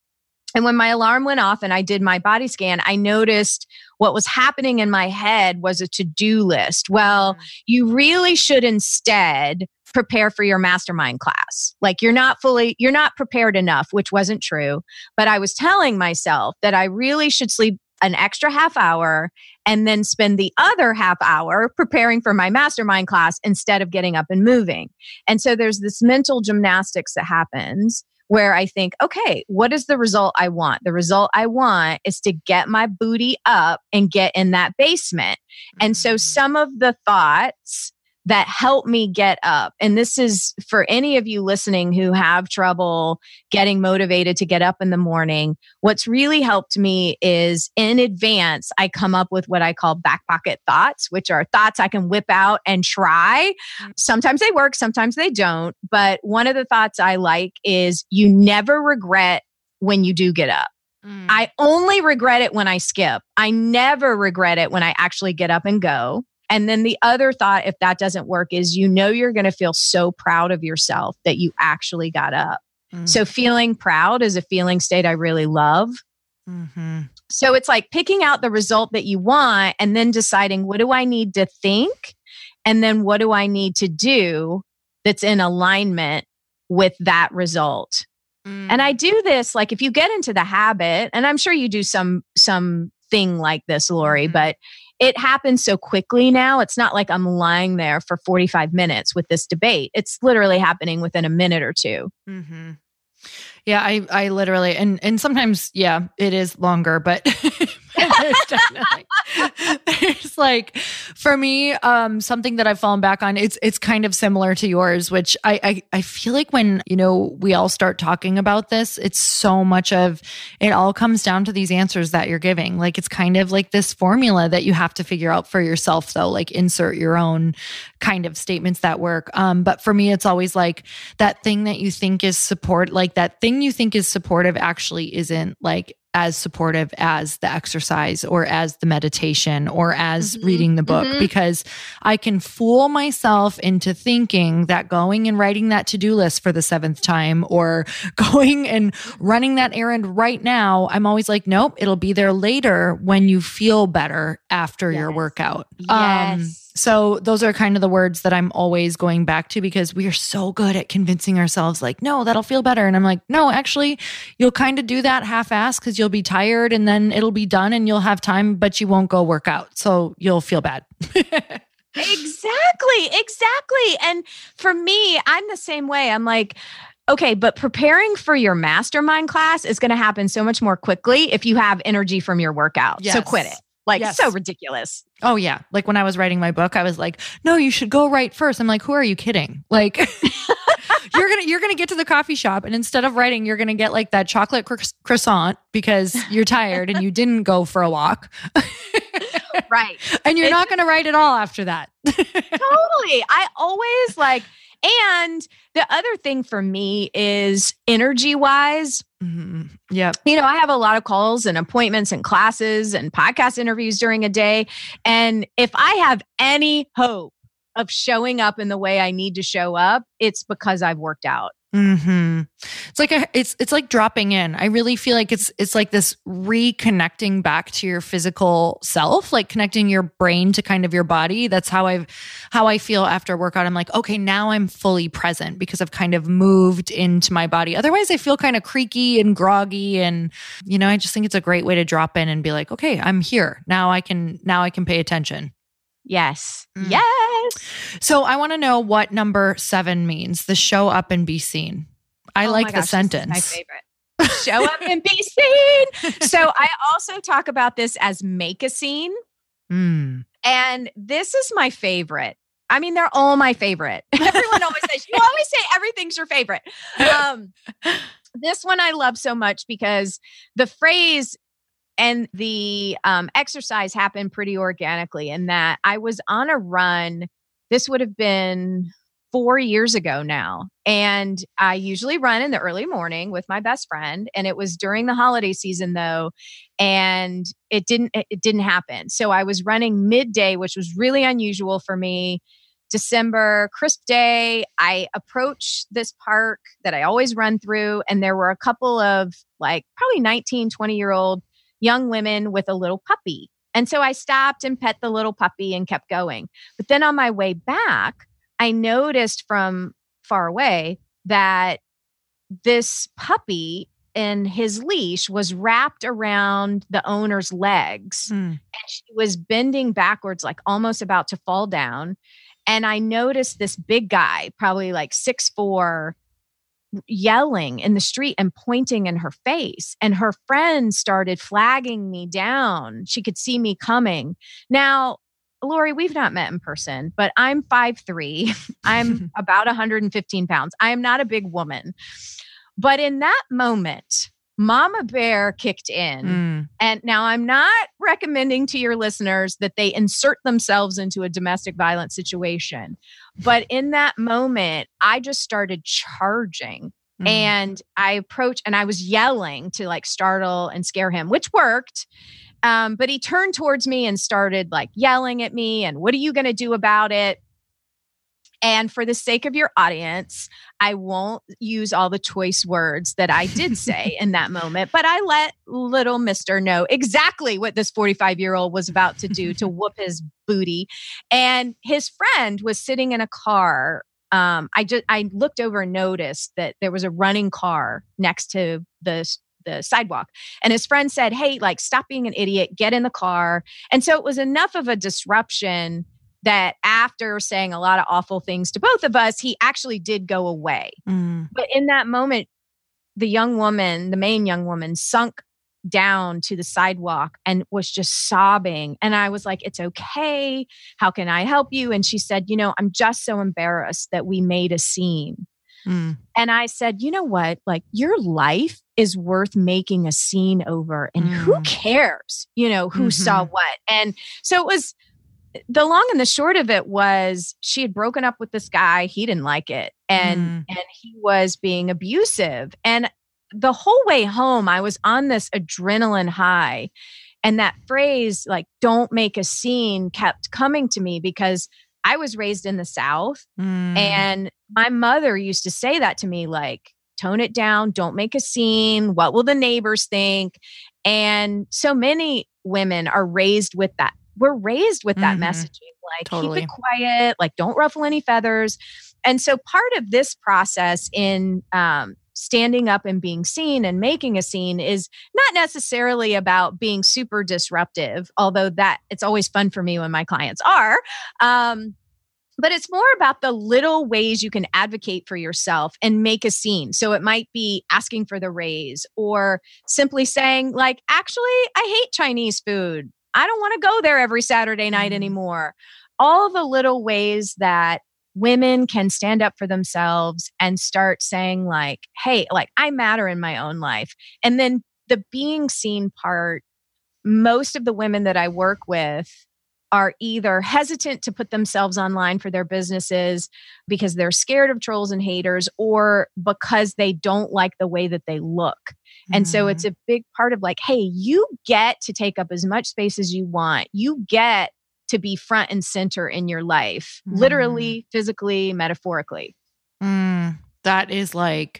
A: And when my alarm went off and I did my body scan, I noticed what was happening in my head was a to-do list. Well, you really should instead prepare for your mastermind class. Like you're not fully, you're not prepared enough, which wasn't true. But I was telling myself that I really should sleep an extra half hour and then spend the other half hour preparing for my mastermind class instead of getting up and moving. And so there's this mental gymnastics that happens where I think, okay, what is the result I want? The result I want is to get my booty up and get in that basement. Mm-hmm. And so some of the thoughts that help me get up. And this is for any of you listening who have trouble getting motivated to get up in the morning. What's really helped me is in advance, I come up with what I call back pocket thoughts, which are thoughts I can whip out and try. Sometimes they work, sometimes they don't. But one of the thoughts I like is you never regret when you do get up. Mm. I only regret it when I skip. I never regret it when I actually get up and go. And then the other thought, if that doesn't work, is you know you're going to feel so proud of yourself that you actually got up. Mm-hmm. So feeling proud is a feeling state I really love. Mm-hmm. So it's like picking out the result that you want and then deciding, what do I need to think? And then what do I need to do that's in alignment with that result? Mm. And I do this, like if you get into the habit, and I'm sure you do some, some thing like this, Lori, mm-hmm. but it happens so quickly now. It's not like I'm lying there for forty-five minutes with this debate. It's literally happening within a minute or two.
B: Mm-hmm. Yeah, I, I literally, and, and sometimes, yeah, it is longer, but there's definitely, there's like, for me, um, something that I've fallen back on, it's, it's kind of similar to yours, which I, I, I feel like when, you know, we all start talking about this, it's so much of, it all comes down to these answers that you're giving. Like, it's kind of like this formula that you have to figure out for yourself though, like insert your own kind of statements that work. Um, but for me, it's always like that thing that you think is support, like that thing you think is supportive actually isn't like as supportive as the exercise or as the meditation or as mm-hmm. reading the book, mm-hmm. because I can fool myself into thinking that going and writing that to-do list for the seventh time or going and running that errand right now, I'm always like, nope, it'll be there later when you feel better after yes. your workout.
A: Yes.
B: Um, So those are kind of the words that I'm always going back to because we are so good at convincing ourselves like, no, that'll feel better. And I'm like, no, actually, you'll kind of do that half-ass because you'll be tired and then it'll be done and you'll have time, but you won't go work out. So you'll feel bad.
A: Exactly. Exactly. And for me, I'm the same way. I'm like, okay, but preparing for your mastermind class is going to happen so much more quickly if you have energy from your workout. Yes. So quit it. Like, yes. So ridiculous.
B: Oh, yeah. Like when I was writing my book, I was like, no, you should go write first. I'm like, who are you kidding? Like, you're going to you're gonna get to the coffee shop and instead of writing, you're going to get like that chocolate cro- croissant because you're tired and you didn't go for a walk.
A: Right.
B: And you're it's, not going to write it all after that.
A: Totally. I always like, and the other thing for me is energy wise.
B: Mm-hmm. Yeah.
A: You know, I have a lot of calls and appointments and classes and podcast interviews during a day. And if I have any hope of showing up in the way I need to show up, it's because I've worked out.
B: Mm-hmm. It's like a, it's it's like dropping in. I really feel like it's it's like this reconnecting back to your physical self, like connecting your brain to kind of your body. That's how I've how I feel after workout. I'm like, okay, now I'm fully present because I've kind of moved into my body. Otherwise, I feel kind of creaky and groggy, and you know, I just think it's a great way to drop in and be like, okay, I'm here now. I can now I can pay attention.
A: Yes. Mm. Yes.
B: So I want to know what number seven means, the show up and be seen. I oh like the gosh, sentence.
A: This is my favorite. Show up and be seen. So I also talk about this as make a scene. Mm. And this is my favorite. I mean, they're all my favorite. Everyone always says, you always say everything's your favorite. Um, this one I love so much because the phrase and the um, exercise happened pretty organically in that I was on a run. This would have been four years ago now. And I usually run in the early morning with my best friend. And it was during the holiday season though. And it didn't, it didn't happen. So I was running midday, which was really unusual for me. December, crisp day. I approached this park that I always run through. And there were a couple of like probably nineteen, twenty year old young women with a little puppy. And so I stopped and pet the little puppy and kept going. But then on my way back, I noticed from far away that this puppy and his leash was wrapped around the owner's legs. Mm. And she was bending backwards, like almost about to fall down. And I noticed this big guy, probably like six foot four, yelling in the street and pointing in her face. And her friend started flagging me down. She could see me coming. Now, Lori, we've not met in person, but I'm five three. I'm about one hundred fifteen pounds. I am not a big woman. But in that moment, Mama Bear kicked in. Mm. And now I'm not recommending to your listeners that they insert themselves into a domestic violence situation. But in that moment, I just started charging. Mm. And I approached and I was yelling to like startle and scare him, which worked. Um, but he turned towards me and started like yelling at me. And what are you going to do about it? And for the sake of your audience, I won't use all the choice words that I did say in that moment, but I let little mister know exactly what this forty-five-year-old was about to do to whoop his booty. And his friend was sitting in a car. Um, I just I looked over and noticed that there was a running car next to the the sidewalk. And his friend said, hey, like, stop being an idiot, get in the car. And so it was enough of a disruption that after saying a lot of awful things to both of us, he actually did go away. Mm. But in that moment, the young woman, the main young woman, sunk down to the sidewalk and was just sobbing. And I was like, it's okay. How can I help you? And she said, you know, I'm just so embarrassed that we made a scene. Mm. And I said, you know what? Like, your life is worth making a scene over. And mm. who cares, you know, who mm-hmm. saw what? And so it was, the long and the short of it was she had broken up with this guy. He didn't like it. And, mm. and he was being abusive. And the whole way home, I was on this adrenaline high. And that phrase, like, don't make a scene, kept coming to me because I was raised in the South. Mm. And my mother used to say that to me, like, tone it down, don't make a scene. What will the neighbors think? And so many women are raised with that. We're raised with that mm-hmm. messaging, like, totally. Keep it quiet, like, don't ruffle any feathers. And so part of this process in um, standing up and being seen and making a scene is not necessarily about being super disruptive, although that it's always fun for me when my clients are. Um, But it's more about the little ways you can advocate for yourself and make a scene. So it might be asking for the raise or simply saying, like, actually, I hate Chinese food. I don't want to go there every Saturday night anymore. All the little ways that women can stand up for themselves and start saying, like, hey, like, I matter in my own life. And then the being seen part, most of the women that I work with are either hesitant to put themselves online for their businesses because they're scared of trolls and haters, or because they don't like the way that they look. Mm. And so it's a big part of, like, hey, you get to take up as much space as you want. You get to be front and center in your life, mm. literally, physically, metaphorically.
B: Mm. That is like,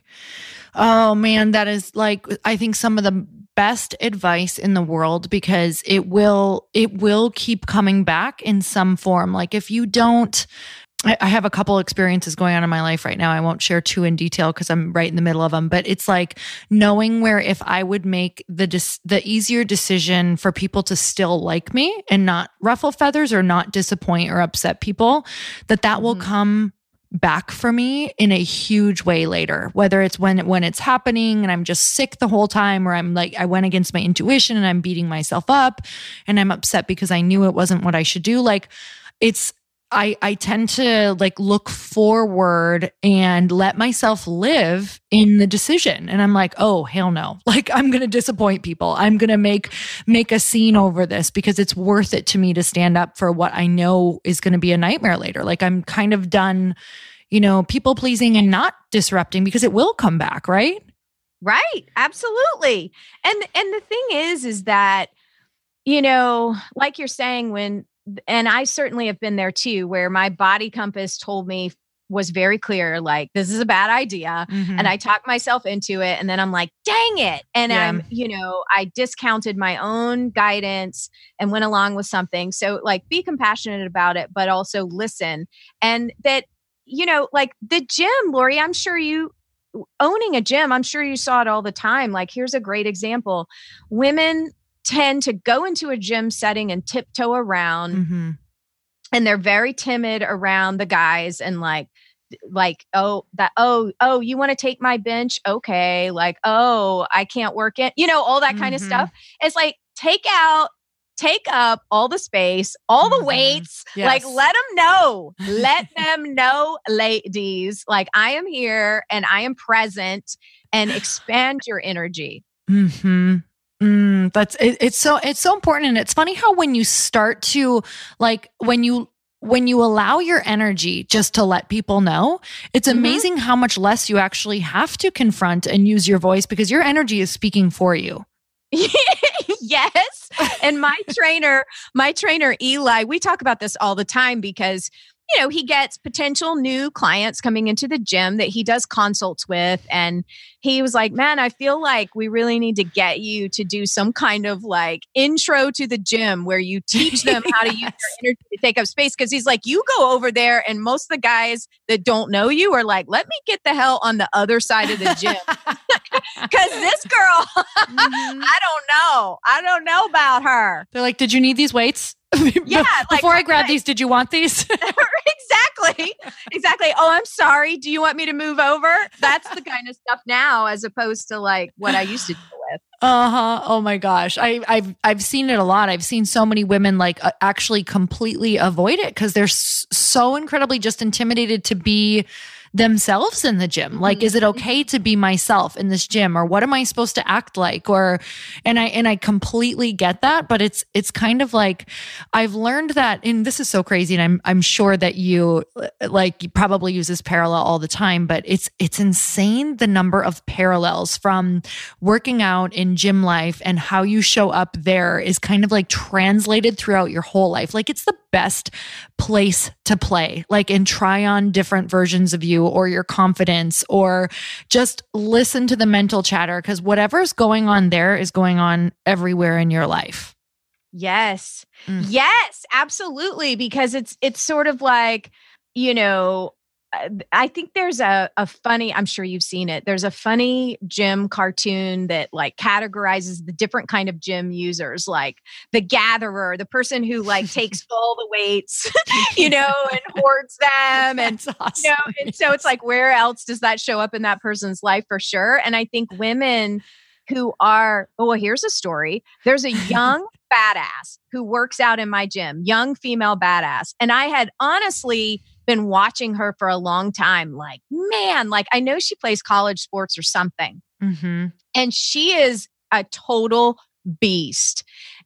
B: oh man, that is like, I think some of the best advice in the world, because it will, it will keep coming back in some form. Like if you don't, I, I have a couple experiences going on in my life right now. I won't share two in detail because I'm right in the middle of them, but it's like knowing where if I would make the, dis- the easier decision for people to still like me and not ruffle feathers or not disappoint or upset people, that that will
A: Mm-hmm.
B: come back for me in a huge way later, whether it's when when it's happening and I'm just sick the whole time, or I'm like, I went against my intuition and I'm beating myself up and I'm upset because I knew it wasn't what I should do. Like it's, I, I tend to like look forward and let myself live in the decision. And I'm like, oh, hell no. Like I'm going to disappoint people. I'm going to make, make a scene over this because it's worth it to me to stand up for what I know is going to be a nightmare later. Like I'm kind of done, you know, people pleasing and not disrupting because it will come back. Right.
A: Right. Absolutely. And, and the thing is, is that, you know, like you're saying, when, and I certainly have been there too, where my body compass told me, was very clear, like, this is a bad idea.
B: Mm-hmm.
A: And I talked myself into it. And then I'm like, dang it. And
B: Yeah.
A: I'm, you know, I discounted my own guidance and went along with something. So like, be compassionate about it, but also listen. And that, you know, like the gym, Lori, I'm sure you, owning a gym, I'm sure you saw it all the time. Like, here's a great example. Women tend to go into a gym setting and tiptoe around.
B: Mm-hmm.
A: And they're very timid around the guys and like, like, oh, that, oh, oh, you want to take my bench? Okay. Like, oh, I can't work it. You know, all that kind
B: Mm-hmm.
A: of stuff. It's like, take out, take up all the space, all the
B: Mm-hmm.
A: weights,
B: Yes.
A: like, let them know, let them know, ladies, like I am here and I am present, and expand your energy.
B: Hmm. Mm, that's it, it's so it's so important. And it's funny how when you start to like when you when you allow your energy just to let people know, it's
A: Mhm.
B: amazing how much less you actually have to confront and use your voice because your energy is speaking for you.
A: Yes. And my trainer, my trainer, Eli, we talk about this all the time because, you know, he gets potential new clients coming into the gym that he does consults with. And he was like, man, I feel like we really need to get you to do some kind of like intro to the gym where you teach them how to use
B: Yes.
A: their energy to take up space. Cause he's like, you go over there and most of the guys that don't know you are like, let me get the hell on the other side of the gym. Cause this girl,
B: Mhm.
A: I don't know. I don't know about her.
B: They're like, did you need these weights?
A: Yeah, like,
B: Before I grab
A: right.
B: these, did you want these?
A: Exactly. Exactly. Oh, I'm sorry. Do you want me to move over? That's the kind of stuff now, as opposed to like what I used to deal with.
B: Uh-huh. Oh my gosh. I, I've, I've seen it a lot. I've seen so many women like uh, actually completely avoid it because they're s- so incredibly just intimidated to be themselves in the gym. Like, is it okay to be myself in this gym, or what am I supposed to act like? Or, and I, and I completely get that, but it's, it's kind of like, I've learned that, and this is so crazy. And I'm, I'm sure that you like, you probably use this parallel all the time, but it's, it's insane the number of parallels from working out in gym life and how you show up there is kind of like translated throughout your whole life. Like it's the best place to play, like, and try on different versions of you or your confidence, or just listen to the mental chatter, because whatever's going on there is going on everywhere in your life.
A: Yes.
B: Mm.
A: Yes, absolutely. Because it's, it's sort of like, you know, uh, I think there's a, a funny, I'm sure you've seen it. There's a funny gym cartoon that like categorizes the different kind of gym users, like the gatherer, the person who like takes all the weights, you know, and hoards them. And,
B: That's awesome.
A: you know, and so it's like, where else does that show up in that person's life for sure? And I think women who are, oh, well, here's a story. There's a young badass who works out in my gym, young female badass. And I had honestly been watching her for a long time. Like, man, like I know she plays college sports or something.
B: Mm-hmm.
A: And she is a total beast.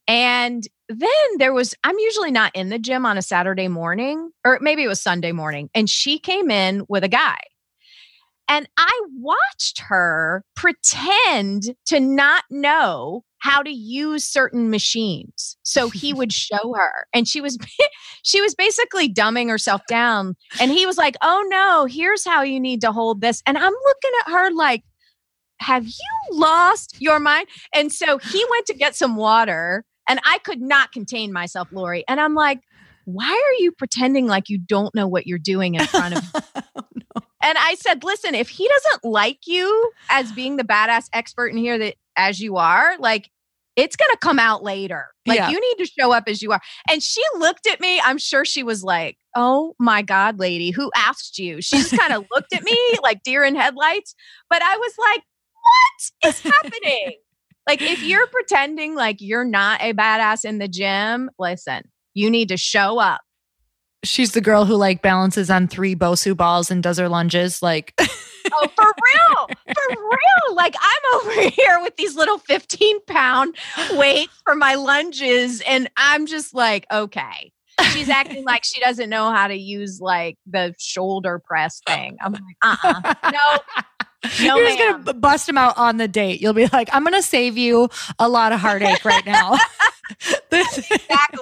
A: And then there was, I'm usually not in the gym on a Saturday morning, or maybe it was Sunday morning. And she came in with a guy. And I watched her pretend to not know how to use certain machines. So he would show her, and she was she was basically dumbing herself down. And he was like, "Oh no, here's how you need to hold this." And I'm looking at her like, have you lost your mind? And so he went to get some water, and I could not contain myself, Lori. And I'm like, why are you pretending like you don't know what you're doing in front of me?
B: Oh, no.
A: And I said, listen, if he doesn't like you as being the badass expert in here that as you are, like, it's going to come out later. Like,
B: yeah.
A: you need to show up as you are. And she looked at me. I'm sure she was like, oh my God, lady, who asked you? She just kind of looked at me like deer in headlights. But I was like, what is happening? Like, if you're pretending like you're not a badass in the gym, listen, you need to show up.
B: She's the girl who like balances on three Bosu balls and does her lunges. Like,
A: oh, for real, for real. Like, I'm over here with these little fifteen pound weights for my lunges. And I'm just like, okay. She's acting like she doesn't know how to use like the shoulder press thing. I'm like, uh-uh, no. No,
B: you're just going to bust him out on the date. You'll be like, I'm going to save you a lot of heartache right now.
A: Exactly.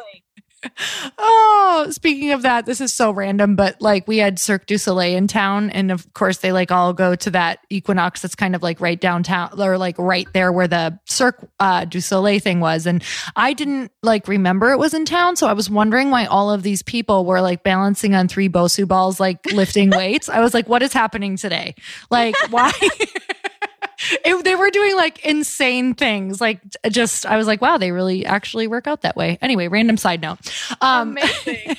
B: Oh, speaking of that, this is so random, but like we had Cirque du Soleil in town. And of course they like all go to that Equinox that's kind of like right downtown or like right there where the Cirque uh, du Soleil thing was. And I didn't like remember it was in town. So I was wondering why all of these people were like balancing on three Bosu balls, like lifting weights. I was like, what is happening today? Like, why? It, they were doing like insane things. Like just, I was like, wow, they really actually work out that way. Anyway, random side note. Um,
A: Amazing.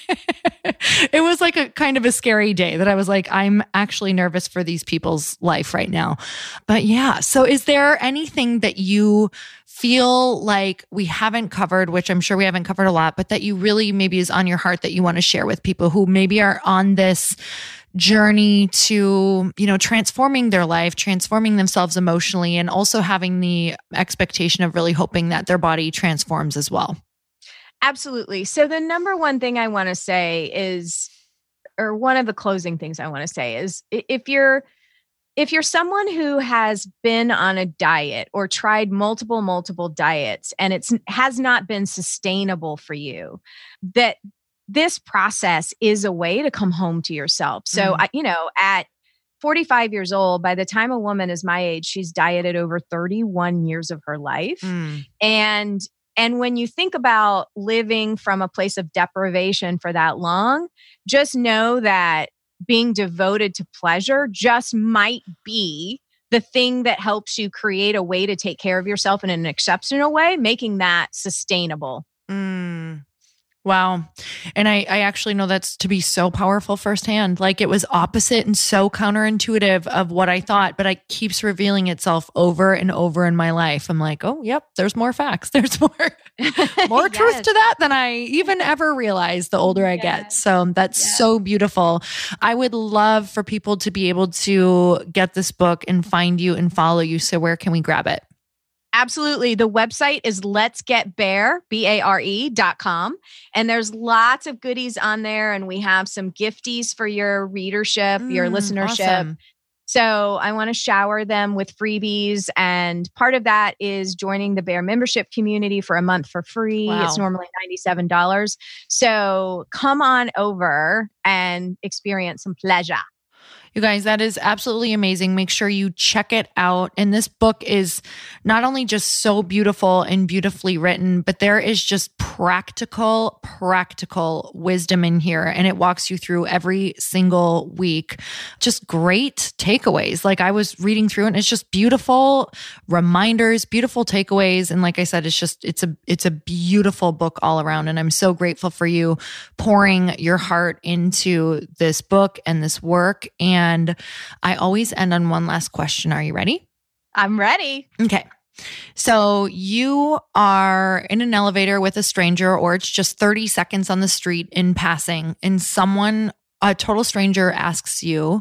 B: It was like a kind of a scary day that I was like, I'm actually nervous for these people's life right now. But yeah. So is there anything that you feel like we haven't covered, which I'm sure we haven't covered a lot, but that you really maybe is on your heart that you want to share with people who maybe are on this journey to, you know, transforming their life, transforming themselves emotionally, and also having the expectation of really hoping that their body transforms as well?
A: Absolutely. So the number one thing I want to say is, or one of the closing things I want to say is, if you're, if you're someone who has been on a diet or tried multiple, multiple diets and it's has not been sustainable for you, that this process is a way to come home to yourself. So, mm. I, you know, at forty-five years old, by the time a woman is my age, she's dieted over thirty-one years of her life. Mm. And, and when you think about living from a place of deprivation for that long, just know that being devoted to pleasure just might be the thing that helps you create a way to take care of yourself in an exceptional way, making that sustainable.
B: Mm. Wow. And I, I actually know that's to be so powerful firsthand. Like it was opposite and so counterintuitive of what I thought, but it keeps revealing itself over and over in my life. I'm like, oh, yep, there's more facts. There's more, more yes. truth to that than I even ever realized the older I yes. get. So that's yes. so beautiful. I would love for people to be able to get this book and find you and follow you. So where can we grab it?
A: Absolutely. The website is let's get bare, B A R E dot com. And there's lots of goodies on there. And we have some gifties for your readership, mm, your listenership. Awesome. So I want to shower them with freebies. And part of that is joining the Bare membership community for a month for free. Wow. It's normally ninety-seven dollars. So come on over and experience some pleasure.
B: You guys, that is absolutely amazing. Make sure you check it out. And this book is not only just so beautiful and beautifully written, but there is just practical, practical wisdom in here. And it walks you through every single week. Just great takeaways. Like I was reading through it and it's just beautiful reminders, beautiful takeaways. And like I said, it's just, it's a, it's a beautiful book all around. And I'm so grateful for you pouring your heart into this book and this work. And And I always end on one last question. Are you ready?
A: I'm ready.
B: Okay. So you are in an elevator with a stranger, or it's just thirty seconds on the street in passing, and someone, a total stranger, asks you,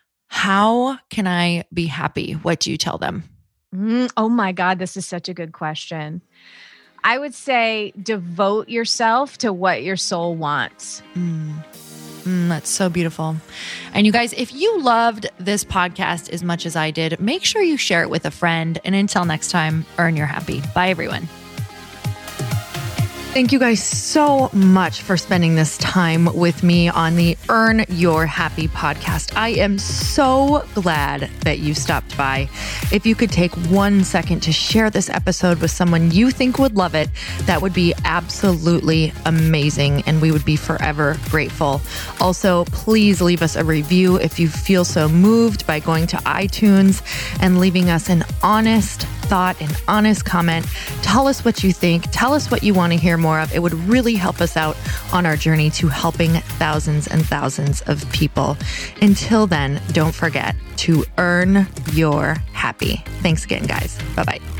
B: how can I be happy? What do you tell them?
A: Mm, oh my God, this is such a good question. I would say devote yourself to what your soul wants.
B: Mm. Mm, that's so beautiful. And you guys, if you loved this podcast as much as I did, make sure you share it with a friend. And until next time, earn your happy. Bye, everyone. Thank you guys so much for spending this time with me on the Earn Your Happy podcast. I am so glad that you stopped by. If you could take one second to share this episode with someone you think would love it, that would be absolutely amazing, and we would be forever grateful. Also, please leave us a review if you feel so moved by going to iTunes and leaving us an honest thought, an honest comment. Tell us what you think. Tell us what you want to hear more of. It would really help us out on our journey to helping thousands and thousands of people. Until then, don't forget to earn your happy. Thanks again, guys. Bye-bye.